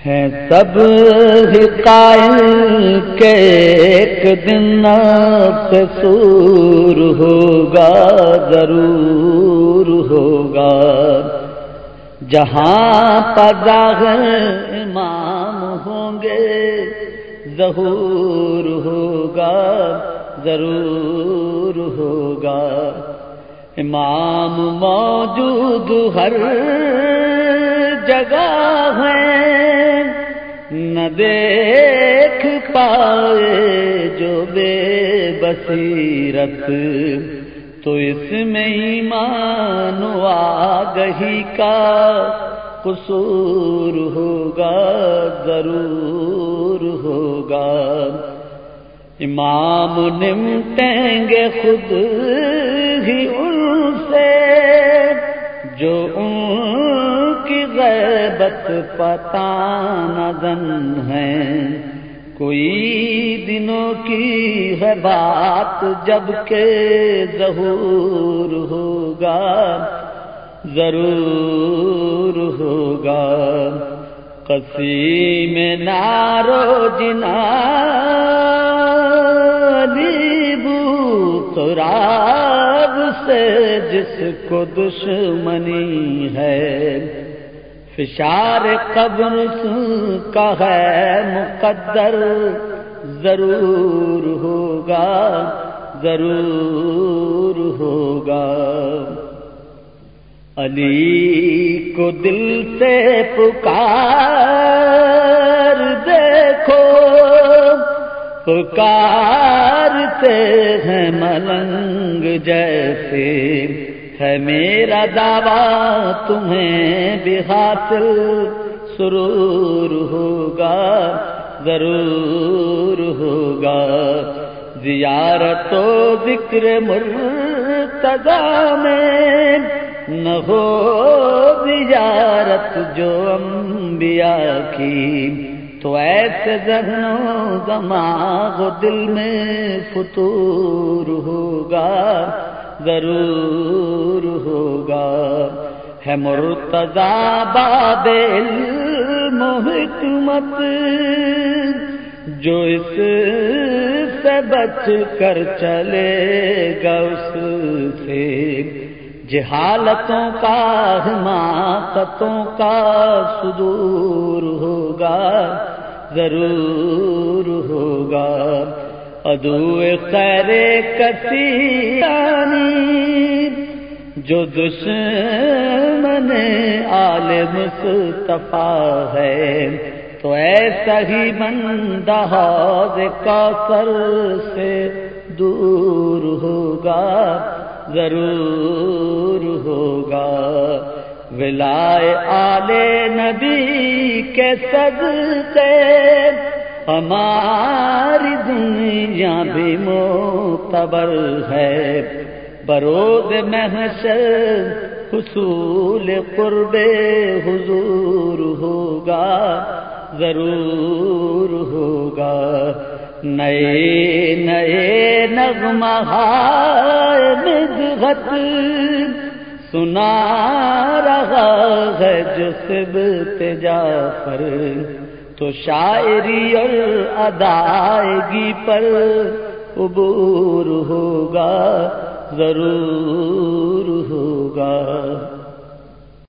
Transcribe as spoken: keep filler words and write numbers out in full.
ہے سب ہی قائل کہ ایک دن قصور ہوگا، ضرور ہوگا۔ جہاں پذاغر امام ہوں گے، ظہور ہوگا، ضرور ہوگا۔ امام موجود ہر جگہ ہے، نہ دیکھ پائے جو بے بصیرت، تو اس میں ایمان و آگہی کا قصور ہوگا، ضرور ہوگا۔ امام نمٹیں گے خود ہی ان سے جو ان کی غیبت پتہ نہ ظن ہے۔ کوئی دنوں کی ہے بات جب کہ ظہور ہوگا، ضرور ہوگا۔ قسیم نارو جنالی بو تراب سے جس کو دشمنی ہے، فشار قبر کا ہے مقدر، ضرور ہوگا، ضرور ہوگا۔ علی کو دل سے پکار دیکھو، پکارتے ہیں ملنگ جیسے، ہے میرا دعویٰ تمہیں بھی حاصل، سرور ہوگا، ضرور ہوگا۔ زیارت و ذکر مرتضیٰ میں نہ ہو زیارت جو انبیاء کی، تو ایسے ذہن و دماغ و دل میں فطور ہوگا، ضرور ہوگا۔ ہے مرتضیٰ باب علم و حکمت، جو اس سے بچ کر چلے گا اس سے، جہالتوں کا حماقتوں کا صدور ہوگا، ضرور ہوگا۔ عدو خیر کثیرانی جو دشمن آل مصطفیٰ ہے، تو ایسا ہی بندہ حوض کوثر سے دور ہوگا، ضرور ہوگا۔ ولائے آل نبی کے صدقے ہماری دنیا بھی معتبر ہے، بروز محشر حصول قرب حضور ہوگا، ضرور ہوگا۔ نئے نئے نغمہ ہائے مدحت سنا رہا ہے جو صبت جعفر، تو شاعری اور ادائیگی پر عبور ہوگا، ضرور ہوگا۔